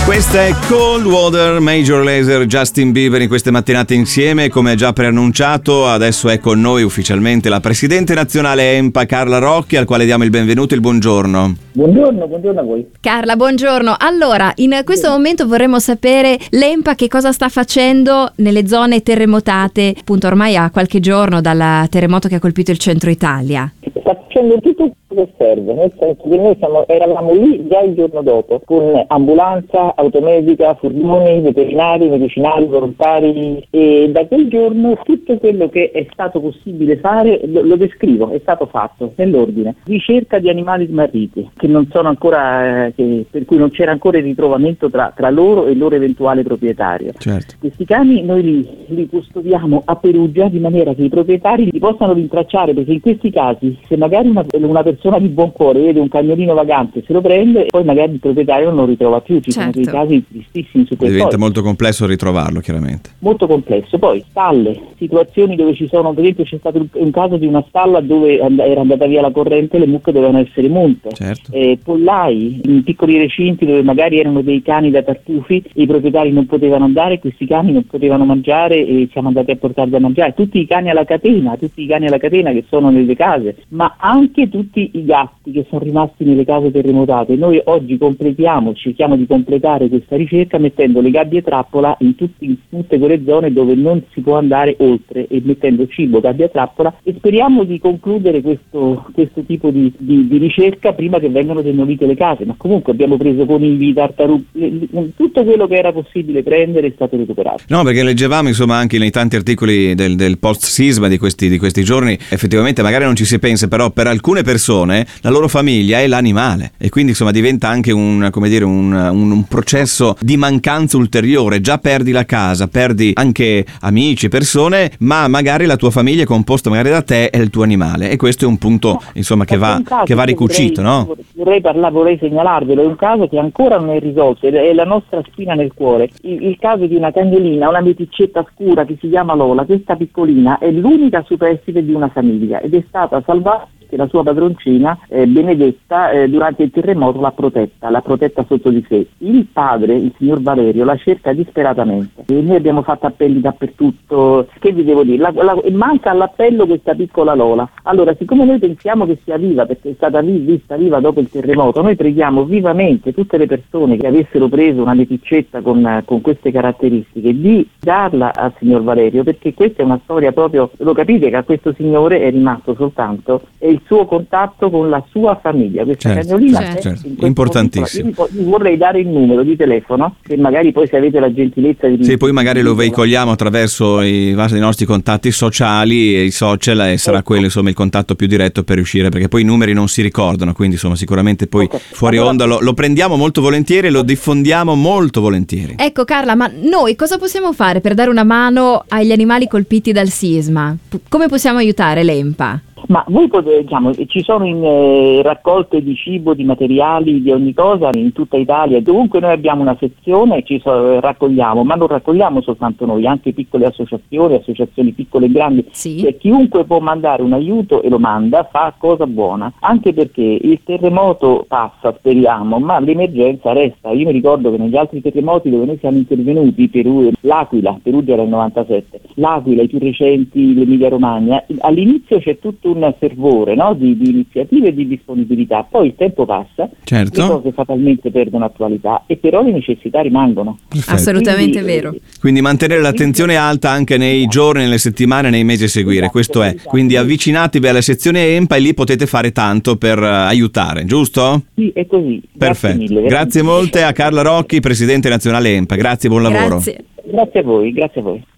Questa è Cold Water, Major Lazer, Justin Bieber in queste mattinate insieme. Come già preannunciato, adesso è con noi ufficialmente la presidente nazionale ENPA Carla Rocchi, al quale diamo il benvenuto e il buongiorno. Buongiorno a voi. Carla, buongiorno. Allora, in questo momento vorremmo sapere l'ENPA che cosa sta facendo nelle zone terremotate, appunto ormai a qualche giorno dal terremoto che ha colpito il centro Italia. Sta facendo tutto quello che serve, nel senso che noi eravamo lì già il giorno dopo, con ambulanza, automedica, furgoni, veterinari, medicinali, volontari, e da quel giorno tutto quello che è stato possibile fare, lo descrivo, è stato fatto nell'ordine. Ricerca di animali smarriti, che non sono ancora, per cui non c'era ancora il ritrovamento tra loro e il loro eventuale proprietario. Certo. Questi cani noi li custodiamo a Perugia di maniera che i proprietari li possano rintracciare, perché in questi casi se magari una persona di buon cuore vede un cagnolino vagante, se lo prende e poi magari il proprietario non lo ritrova più. Ci sono dei casi tristissimi su questo. Diventa molto complesso ritrovarlo, chiaramente. Molto complesso. Poi stalle, situazioni dove ci sono, per esempio c'è stato un caso di una stalla dove era andata via la corrente e le mucche dovevano essere munte. Certo. Pollai, in piccoli recinti dove magari erano dei cani da tartufi e i proprietari non potevano andare, questi cani non potevano mangiare e siamo andati a portarli da mangiare. Tutti i cani alla catena che sono nelle case, ma anche tutti i gatti che sono rimasti nelle case terremotate. Noi oggi cerchiamo di completare questa ricerca mettendo le gabbie trappola in tutte quelle zone dove non si può andare oltre, e mettendo cibo, gabbia trappola, e speriamo di concludere questo tipo di ricerca prima che vengano demolite le case. Ma comunque abbiamo preso conigli, tartarughe, tutto quello che era possibile prendere è stato recuperato. No, perché leggevamo insomma anche nei tanti articoli del post-sisma di questi giorni, effettivamente magari non ci si pensa, però per alcune persone la loro famiglia è l'animale, e quindi insomma diventa anche un processo di mancanza ulteriore. Già perdi la casa, perdi anche amici, persone, ma magari la tua famiglia è composta magari da te e il tuo animale, e questo è un punto insomma che va ricucito, no? Vorrei segnalarvelo, è un caso che ancora non è risolto ed è la nostra spina nel cuore. Il caso di una cagnolina, una meticetta scura che si chiama Lola. Questa piccolina è l'unica superstite di una famiglia ed è stata salvata che la sua padroncina Benedetta durante il terremoto l'ha protetta sotto di sé. Il padre, il signor Valerio, la cerca disperatamente e noi abbiamo fatto appelli dappertutto. Che vi devo dire? Manca all'appello questa piccola Lola. Allora, siccome noi pensiamo che sia viva perché è stata vista viva dopo il terremoto, noi preghiamo vivamente tutte le persone che avessero preso una meticetta con queste caratteristiche di darla al signor Valerio, perché questa è una storia proprio, lo capite che a questo signore è rimasto soltanto il suo contatto con la sua famiglia. Questa cagnolina è importantissimo. Io vorrei dare il numero di telefono, che magari poi, se avete la gentilezza di... Sì, poi magari lo veicogliamo attraverso i nostri contatti sociali e i social, e sarà quello insomma il contatto più diretto per riuscire, perché poi i numeri non si ricordano, quindi insomma sicuramente poi fuori onda lo prendiamo molto volentieri e lo diffondiamo molto volentieri. Ecco Carla, ma noi cosa possiamo fare per dare una mano agli animali colpiti dal sisma? Come possiamo aiutare l'ENPA? Ma voi ci sono raccolte di cibo, di materiali, di ogni cosa in tutta Italia. Dovunque noi abbiamo una sezione raccogliamo, ma non raccogliamo soltanto noi, anche piccole associazioni piccole e grandi. Sì. Cioè, chiunque può mandare un aiuto e lo manda, fa cosa buona, anche perché il terremoto passa, speriamo, ma l'emergenza resta. Io mi ricordo che negli altri terremoti dove noi siamo intervenuti, l'Aquila, Perugia era il 97, l'Aquila, i più recenti, l'Emilia Romagna, all'inizio c'è tutto un fervore, no? di iniziative e di disponibilità, poi il tempo passa, certo, le cose fatalmente perdono attualità e però le necessità rimangono. Perfetto. Assolutamente vero. Quindi mantenere l'attenzione alta anche nei giorni, nelle settimane, nei mesi a seguire, questo è. Quindi avvicinatevi alla sezione ENPA e lì potete fare tanto per aiutare, giusto? Sì, è così. Perfetto. Grazie mille. Grazie molte a Carla Rocchi, presidente nazionale ENPA. Grazie, buon lavoro. Grazie. Grazie a voi.